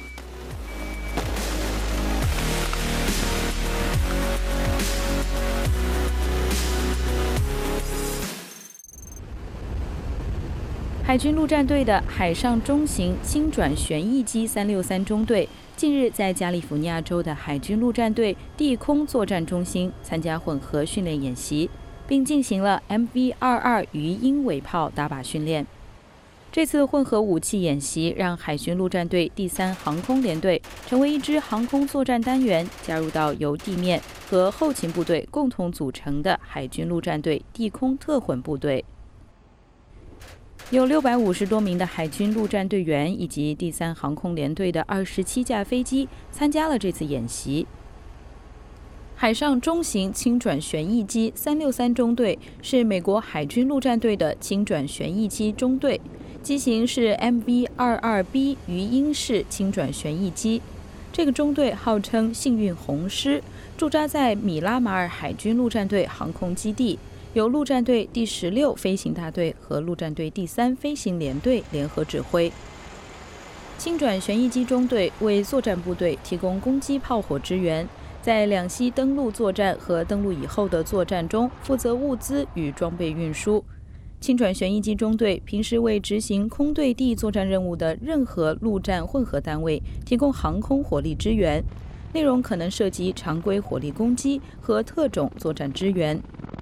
海军陆战队的海上中型轻转旋翼机三六三中队近日在加利福尼亚州的海军陆战队地空作战中心参加混合训练演习，并进行了 M V 二二鱼鹰尾炮打靶训练。这次混合武器演习让海军陆战队第三航空联队成为一支航空作战单元，加入到由地面和后勤部队共同组成的海军陆战队地空特混部队。有六百五十多名的海军陆战队员以及第三航空联队的二十七架飞机参加了这次演习。海上中型轻转旋翼机三六三中队是美国海军陆战队的轻转旋翼机中队，机型是 M V 二二 B 鱼鹰式轻转旋翼机。这个中队号称幸运红狮，驻扎在米拉马尔海军陆战队航空基地，由陆战队第十六飞行大队和陆战队第三飞行联队联合指挥。轻转旋翼机中队为作战部队提供攻击炮火支援，在两栖登陆作战和登陆以后的作战中负责物资与装备运输。轻转旋翼机中队平时为执行空对地作战任务的任何陆战混合单位提供航空火力支援，内容可能涉及常规火力攻击和特种作战支援。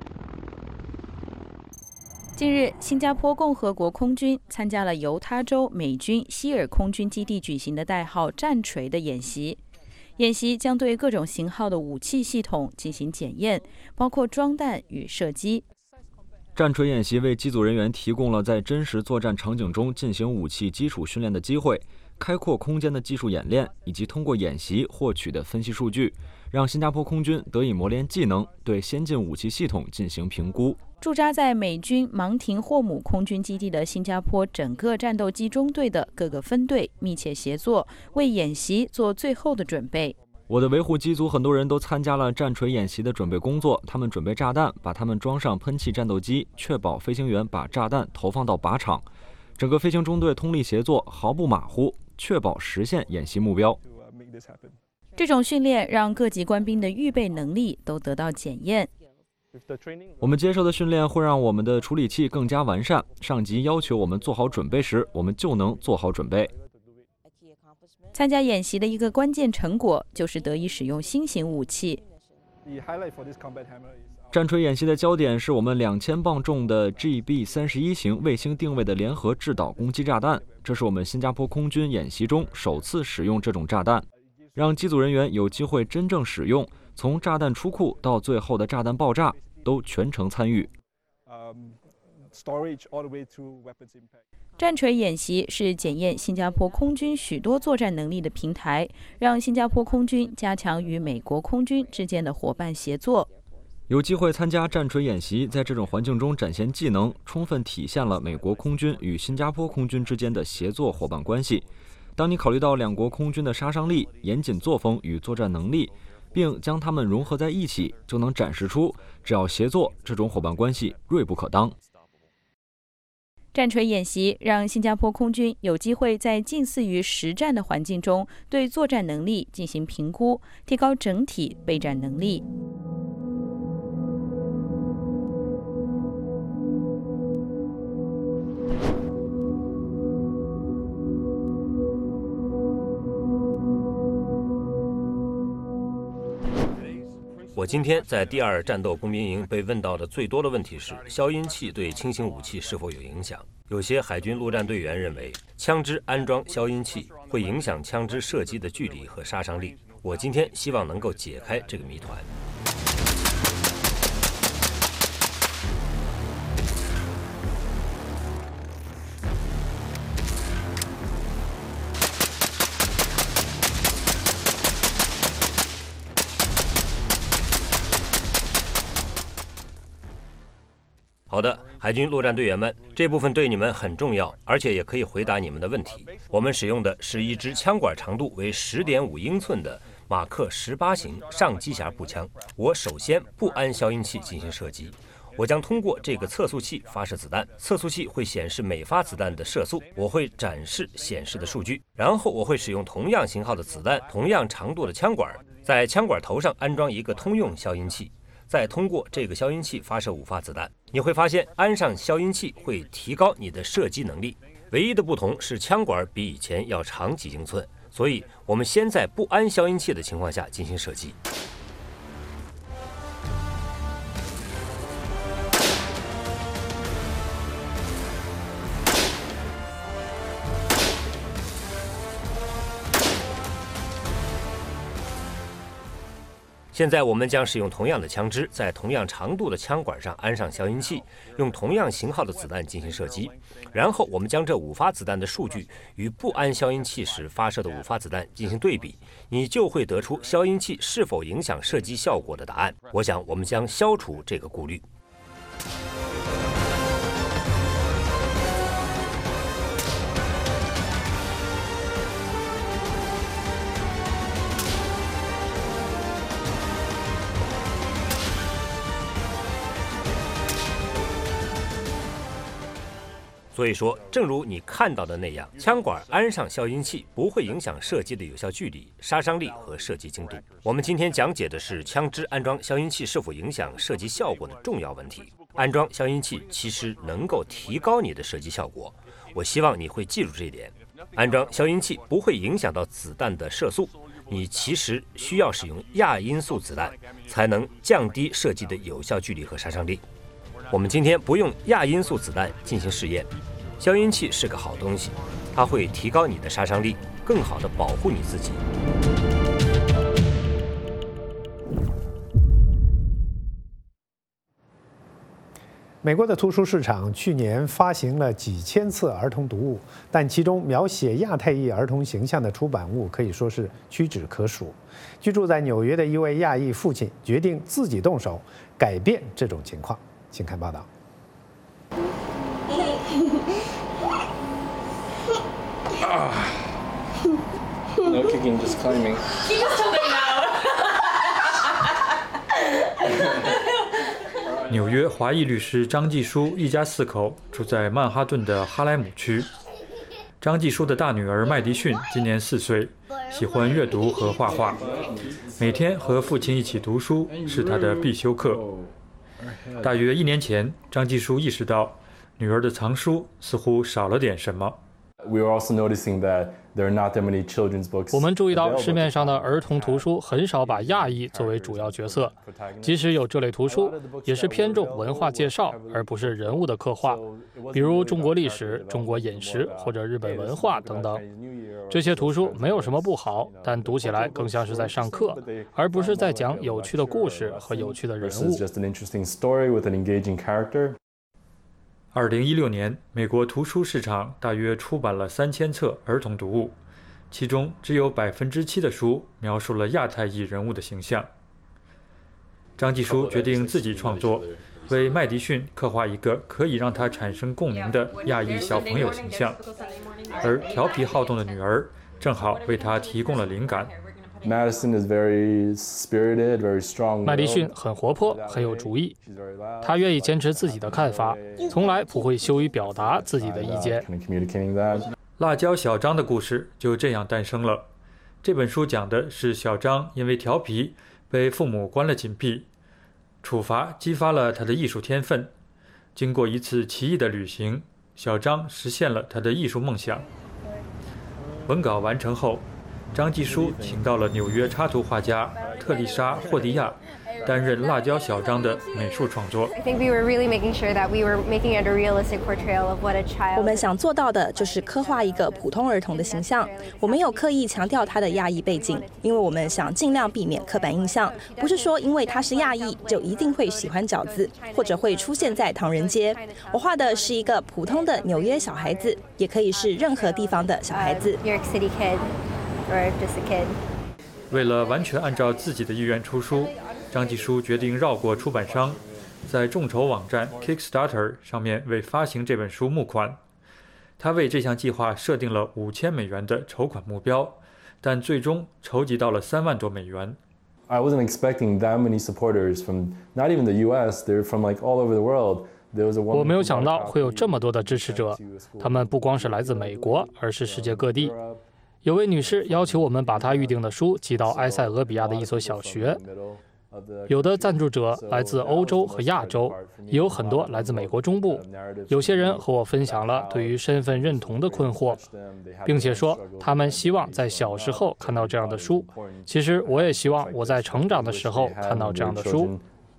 近日，新加坡共和国空军参加了犹他州美军希尔空军基地举行的代号战锤的演习。演习将对各种型号的武器系统进行检验，包括装弹与射击。 战锤演习为机组人员提供了在真实作战场景中进行武器基础训练的机会， 开阔空间的技术演练，以及通过演习获取的分析数据，让新加坡空军得以磨练技能，对先进武器系统进行评估。 驻扎在美军芒廷霍姆空军基地的新加坡整个战斗机中队的各个分队密切协作，为演习做最后的准备。 我的维护机组很多人都参加了战锤演习的准备工作，他们准备炸弹，把它们装上喷气战斗机，确保飞行员把炸弹投放到靶场。整个飞行中队通力协作，毫不马虎，确保实现演习目标。 这种训练让各级官兵的预备能力都得到检验。 我们接受的训练会让我们的处理器更加完善，上级要求我们做好准备时，我们就能做好准备。 参加演习的一个关键成果就是得以使用新型武器。 战锤演习的焦点是我们两千磅重的 G B 三十一 型卫星定位的联合制导攻击炸弹，这是我们新加坡空军演习中首次使用这种炸弹，让机组人员有机会真正使用，从炸弹出库到最后的炸弹爆炸都全程参与。 战锤演习是检验新加坡空军许多作战能力的平台，让新加坡空军加强与美国空军之间的伙伴协作。 有机会参加战锤演习，在这种环境中展现技能，充分体现了美国空军与新加坡空军之间的协作伙伴关系。当你考虑到两国空军的杀伤力、严谨作风与作战能力，并将它们融合在一起，就能展示出只要协作，这种伙伴关系锐不可当。 战锤演习让新加坡空军有机会在近似于实战的环境中对作战能力进行评估，提高整体备战能力。 我今天在第二战斗工兵营被问到的最多的问题是，消音器对轻型武器是否有影响？有些海军陆战队员认为，枪支安装消音器会影响枪支射击的距离和杀伤力。我今天希望能够解开这个谜团。好的，海军陆战队员们，这部分对你们很重要，而且也可以回答你们的问题。我们使用的是一支枪管长度为 十点五英寸的马克十八型上机匣步枪。我首先不安消音器进行射击，我将通过这个测速器发射子弹，测速器会显示每发子弹的射速，我会展示显示的数据，然后我会使用同样型号的子弹、同样长度的枪管，在枪管头上安装一个通用消音器，再通过这个消音器发射五发子弹。你会发现安上消音器会提高你的射击能力，唯一的不同是枪管比以前要长几英寸，所以我们先在不安消音器的情况下进行射击。现在我们将使用同样的枪支，在同样长度的枪管上安上消音器，用同样型号的子弹进行射击。然后我们将这五发子弹的数据与不安消音器时发射的五发子弹进行对比，你就会得出消音器是否影响射击效果的答案。我想我们将消除这个顾虑。所以说，正如你看到的那样，枪管安上消音器不会影响射击的有效距离、杀伤力和射击精度。我们今天讲解的是枪支安装消音器是否影响射击效果的重要问题。安装消音器其实能够提高你的射击效果，我希望你会记住这一点。安装消音器不会影响到子弹的射速，你其实需要使用亚音速子弹，才能降低射击的有效距离和杀伤力。我们今天不用亚音速子弹进行试验。消音器是个好东西，它会提高你的杀伤力，更好地保护你自己。 美国的图书市场去年发行了几千册儿童读物，但其中描写亚太裔儿童形象的出版物可以说是屈指可数。居住在纽约的一位亚裔父亲决定自己动手改变这种情况，请看报道。 No kicking, just climbing. He just told me no. 纽约华裔律师张继书一家四口住在曼哈顿的哈莱姆区。张继书的大女儿麦迪逊今年四岁，喜欢阅读和画画，每天和父亲一起读书是他的必修课。大约一年前，张继书意识到女儿的藏书似乎少了点什么。 We were also noticing that there are not that many children's books. 我们注意到市面上的儿童图书很少把亚裔作为主要角色，即使有这类图书，也是偏重文化介绍，而不是人物的刻画，比如中国历史、中国饮食或者日本文化等等。这些图书没有什么不好，但读起来更像是在上课，而不是在讲有趣的故事和有趣的人物。 二零一六年，美国图书市场大约出版了三千册儿童读物，其中只有百分之七的书描述了亚太裔人物的形象。张继书决定自己创作，为麦迪逊刻画一个可以让他产生共鸣的亚裔小朋友形象，而调皮好动的女儿正好为他提供了灵感。 Madison is very spirited, very strong. 麦迪逊很活泼，很有主意。他愿意坚持自己的看法，从来不会羞于表达自己的意见。 辣椒小张的故事就这样诞生了。这本书讲的是小张因为调皮被父母关了禁闭，处罚激发了他的艺术天分。经过一次奇异的旅行，小张实现了他的艺术梦想。文稿完成后，张继书请到了纽约插图画家特丽莎·霍迪亚担任辣椒小张的美术创作。 我们想做到的就是刻画一个普通儿童的形象，我没有刻意强调他的亚裔背景，因为我们想尽量避免刻板印象，不是说因为他是亚裔就一定会喜欢饺子，或者会出现在唐人街。我画的是一个普通的纽约小孩子，也可以是任何地方的小孩子。 为了完全按照自己的意愿出书，张继书决定绕过出版商，在众筹网站 Kickstarter 上面为发行这本书募款。他为这项计划设定了五千美元的筹款目标，但最终筹集到了三万多美元。 I wasn't expecting that many supporters from not even the U S. They're from like all over the world. 我没有想到会有这么多的支持者，他们不光是来自美国，而是世界各地。有位女士要求我们把她预定的书寄到埃塞俄比亚的一所小学。有的赞助者来自欧洲和亚洲，也有很多来自美国中部。有些人和我分享了对于身份认同的困惑，并且说他们希望在小时候看到这样的书。其实我也希望我在成长的时候看到这样的书。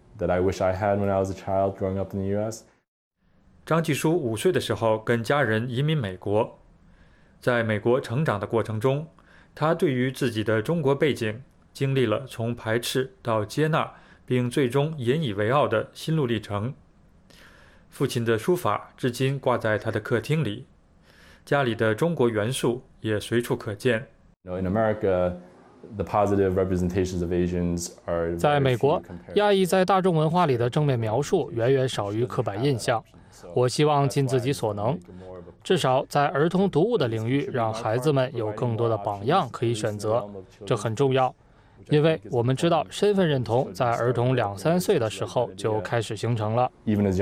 张继书五岁的时候跟家人移民美国。在美国成长的过程中，他对于自己的中国背景经历了从排斥到接纳，并最终引以为傲的心路历程。父亲的书法至今挂在他的客厅里，家里的中国元素也随处可见。 在美国，亚裔在大众文化里的正面描述远远少于刻板印象。我希望尽自己所能，至少在儿童读物的领域，让孩子们有更多的榜样可以选择，这很重要。因为我们知道身份认同在儿童两三岁的时候就开始形成了。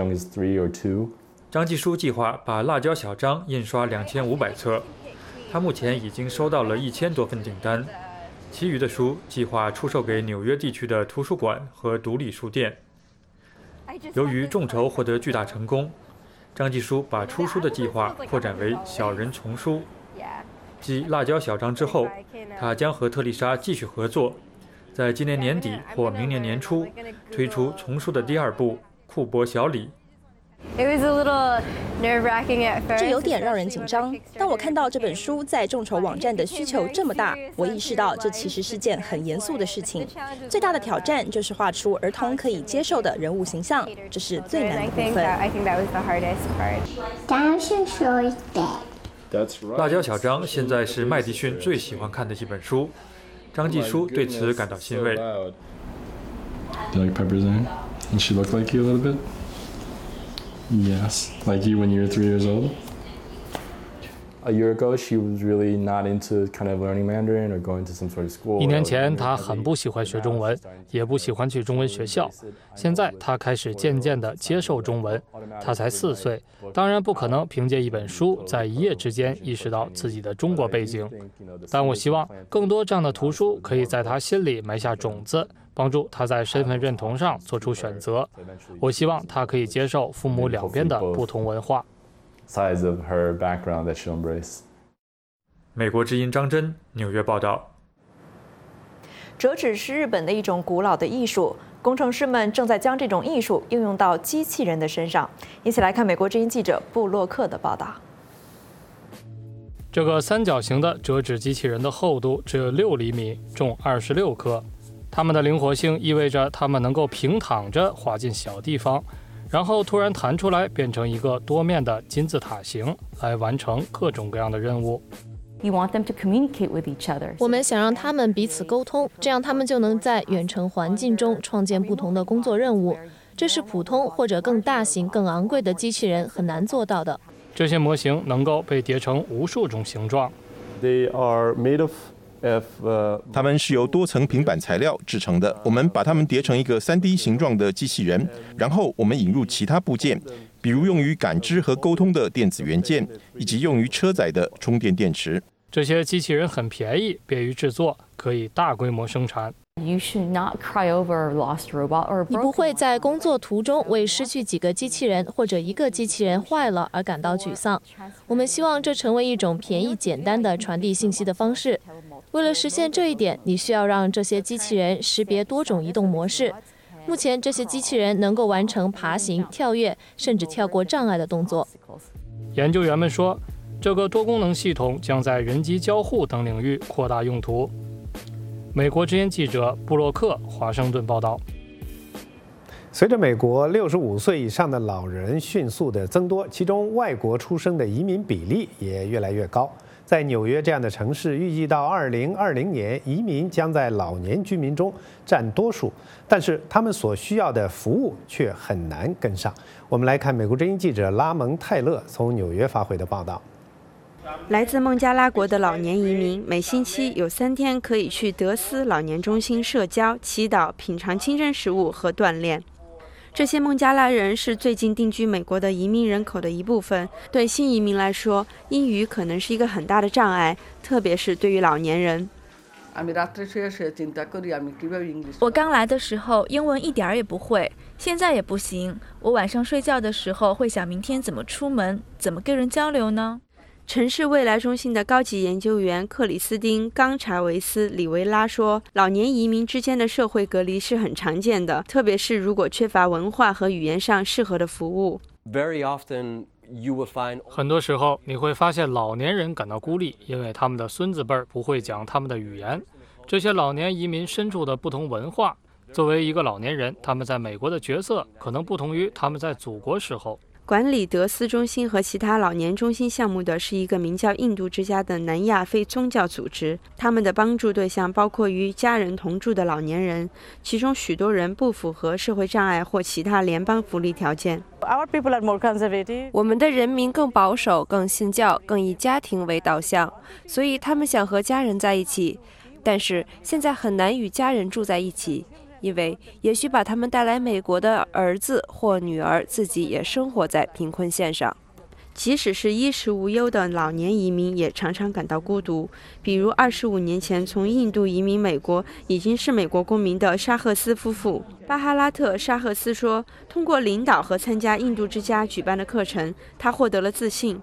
张继书计划把辣椒小张印刷两千五百册，他目前已经收到了一千多份订单，其余的书计划出售给纽约地区的图书馆和独立书店。由于众筹获得巨大成功，张继书把出书的计划扩展为小人丛书。继辣椒小张之后，他将和特丽莎继续合作，在今年年底或明年年初推出丛书的第二部《库珀小李》。 It was a little nerve-wracking at first. 这有点让人紧张。当我看到这本书在众筹网站的需求这么大，我意识到这其实是件很严肃的事情。最大的挑战就是画出儿童可以接受的人物形象，这是最难的部分。 I think that was the hardest part. 辣椒小张现在是麦迪逊最喜欢看的一本书，张继书对此感到欣慰。 Do you like Pepper's name? And she looked like you a little bit? Yes, like you when you were three years old. A year ago, she was really not into kind of learning Mandarin or going to some sort of school. 一年前，她很不喜欢学中文，也不喜欢去中文学校。现在，她开始渐渐地接受中文。她才四岁，当然不可能凭借一本书在一夜之间意识到自己的中国背景。但我希望更多这样的图书可以在她心里埋下种子，帮助她在身份认同上做出选择。我希望她可以接受父母两边的不同文化。 Sides of her background that she'll embrace. 美国之音张真纽约报道。 折纸是日本的一种古老的艺术，工程师们正在将这种艺术应用到机器人的身上。一起来看美国之音记者布洛克的报道。 这个三角形的折纸机器人的厚度只有六厘米，重二十六克。它们的灵活性意味着它们能够平躺着滑进小地方。然后突然弹出来，变成一个多面的金字塔形，来完成各种各样的任务。 我们想让他们彼此沟通，这样他们就能在远程环境中创建不同的工作任务。这是普通或者更大型、更昂贵的机器人很难做到的。 这些模型能够被叠成无数种形状。 They are made of If, uh, 它们是由多层平板材料制成的，我们把它们叠成一个 三 D 形状的机器人，然后我们引入其他部件，比如用于感知和沟通的电子元件，以及用于车载的充电电池。 这些机器人很便宜，便于制作，可以大规模生产。 你不会在工作途中为失去几个机器人或者一个机器人坏了而感到沮丧。我们希望这成为一种便宜简单的传递信息的方式。为了实现这一点，你需要让这些机器人识别多种移动模式。目前，这些机器人能够完成爬行、跳跃，甚至跳过障碍的动作。 研究员们说，这个多功能系统将在人机交互等领域扩大用途。美国之音记者布洛克华盛顿报道。 随着美国六十五岁以上的老人迅速的增多，其中外国出生的移民比例也越来越高。在纽约这样的城市，预计到二零二零年，移民将在老年居民中占多数，但是他们所需要的服务却很难跟上。我们来看美国之音记者拉蒙泰勒从纽约发回的报道。 来自孟加拉国的老年移民每星期有三天可以去德斯老年中心社交、祈祷、品尝清真食物和锻炼。这些孟加拉人是最近定居美国的移民人口的一部分。对新移民来说，英语可能是一个很大的障碍，特别是对于老年人。 我刚来的时候英文一点儿也不会，现在也不行。我晚上睡觉的时候会想明天怎么出门，怎么跟人交流呢？ 城市未来中心的高级研究员克里斯汀·冈查维斯·里维拉说，老年移民之间的社会隔离是很常见的，特别是如果缺乏文化和语言上适合的服务。 Very often you will find 很多时候你会发现老年人感到孤立，因为他们的孙子辈儿不会讲他们的语言。这些老年移民身处的不同文化，作为一个老年人，他们在美国的角色可能不同于他们在祖国时候。 管理德斯中心和其他老年中心项目的是一个名叫印度之家的南亚非宗教组织，他们的帮助对象包括与家人同住的老年人，其中许多人不符合社会障碍或其他联邦福利条件。 我们的人民更保守、更信教、更以家庭为导向，所以他们想和家人在一起，但是现在很难与家人住在一起。因为也许把他们带来美国的儿子或女儿自己也生活在贫困线上。 即使是衣食无忧的老年移民也常常感到孤独，比如二十五年前从印度移民美国已经是美国公民的沙赫斯夫妇。巴哈拉特·沙赫斯说，通过领导和参加印度之家举办的课程，他获得了自信。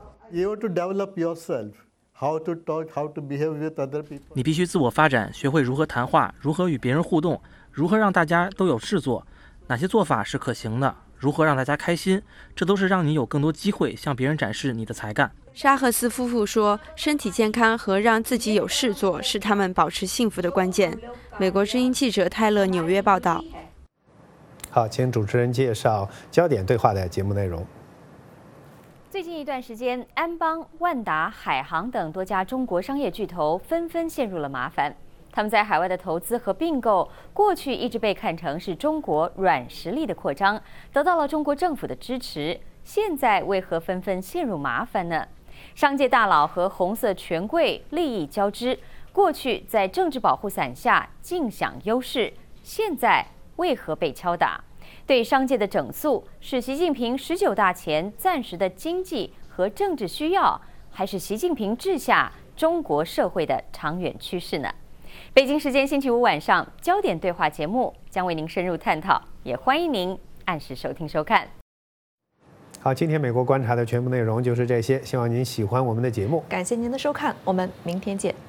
你必须自我发展，学会如何谈话，如何与别人互动，如何让大家都有事做，哪些做法是可行的， 如何让大家开心，这都是让你有更多机会向别人展示你的才干。 沙赫斯夫妇说，身体健康和让自己有事做是他们保持幸福的关键。美国之音记者泰勒纽约报道。 好，请主持人介绍焦点对话的节目内容。 最近一段时间，安邦、万达、海航等多家中国商业巨头纷纷陷入了麻烦。他们在海外的投资和并购，过去一直被看成是中国软实力的扩张，得到了中国政府的支持。现在为何纷纷陷入麻烦呢？商界大佬和红色权贵利益交织，过去在政治保护伞下尽享优势，现在为何被敲打？对商界的整肃，是习近平十九大前暂时的经济和政治需要，还是习近平治下中国社会的长远趋势呢？北京时间星期五晚上，焦点对话节目将为您深入探讨，也欢迎您按时收听收看。 好，今天美国观察的全部内容就是这些，希望您喜欢我们的节目。 感谢您的收看，我们明天见。